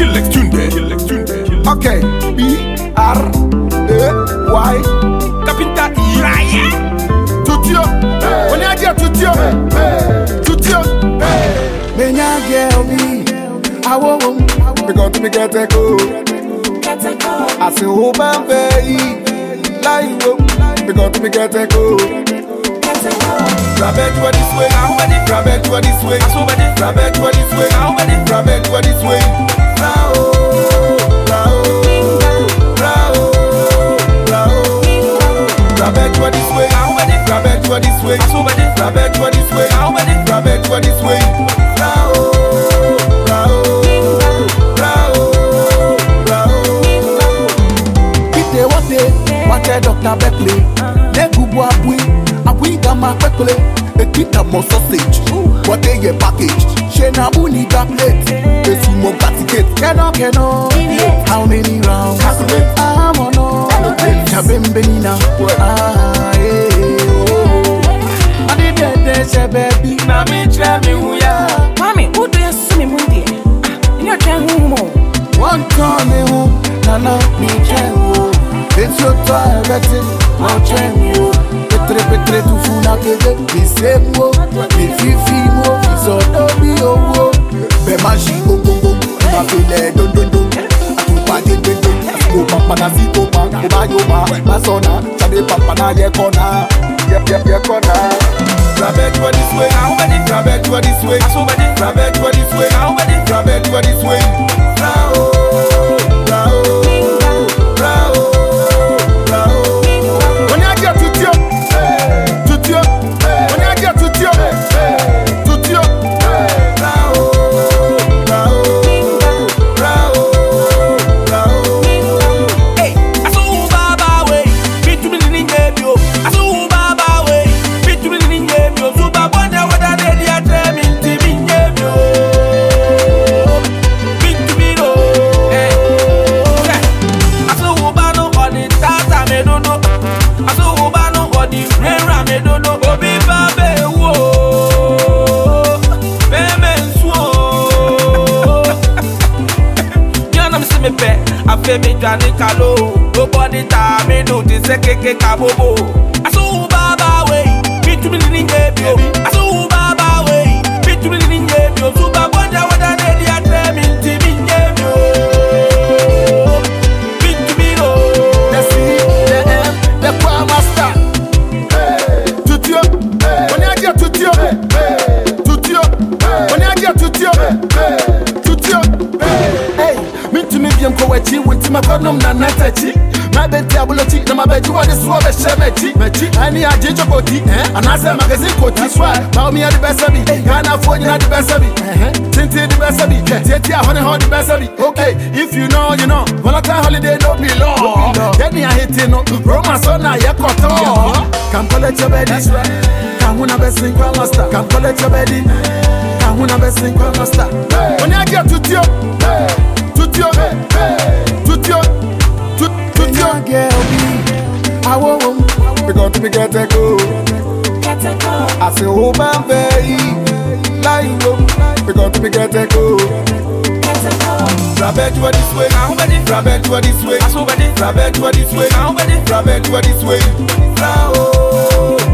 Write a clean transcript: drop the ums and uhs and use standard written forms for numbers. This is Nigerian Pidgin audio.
Killex Tunde. Okay, B-R-A-Y. Kapinta Iraye. Tutio. On a dit Tutio. Tutio. Menya girl me. I won't. Because to me get a go. I say oh baby. Lie wo. Because to me get a go. Grab it for this way. Grab it for this way. Grab it for this way. Grab it for this way. Grab it for this way. Grab it for this way. Grab it for this way. Grab it for this way. Watch Dr. Beckley. Negubu abui gama pekle. Ekita mo sausage. What they get package? Shena buni tablet. Esumo katikate. Keno. How many rounds? I'm on no. Chabembenina. I did that baby. Na me try me uya. Mami, who do you see me mundi? You can't move. One time me who nana me try. It's your time, that's it. I'll train you. Petre tu funa kede. Mi semo, mi fifi mo, mi sodo mi owo. Be maji go. Ma file don. Atu pa din. Go papa na si go pa. Go ba yo ma. Ma sona. Chade papa na ye kona. Ye kona. Grab it for this way. Grab it for this way. Grab it for this way. Grab it for this way. Me jani kalo, nobody ta me do this keke kabobo. Asu baba way, bitu mi ninge baby. Asu baba way, bitu mi ninge baby. Suba bonja wada ne dia tremi timi ngebyo. Bitu mi lo. The choir master. Tutio, on a dit tutio. Tutio, on a dit tutio. Tutio. Hey, me to me bien kowechi. My problem na natachi. My bed diabology. Na my bed you want to swap a shemechi. I need a ginger body. And I say magazine coat. That's why. Now me are the best of me. Ghana phone you are the best of me. Tintin the best of me. Tietia honey the best of me. Okay, if you know, you know. Volatile holiday no be long. Get me a hitting no. Romance on na yakoto. Come collect your bed. That's right. Come who na best thing master. Come collect your bed. Come who na best thing master. When I get to you. Tutio, tutio, girl me. I won't. Because to me get a go. I say oh baby, lie wo. Because to me get a go. Grab it for this way. Grab it for this way. Grab it for this way. Grab it for this way.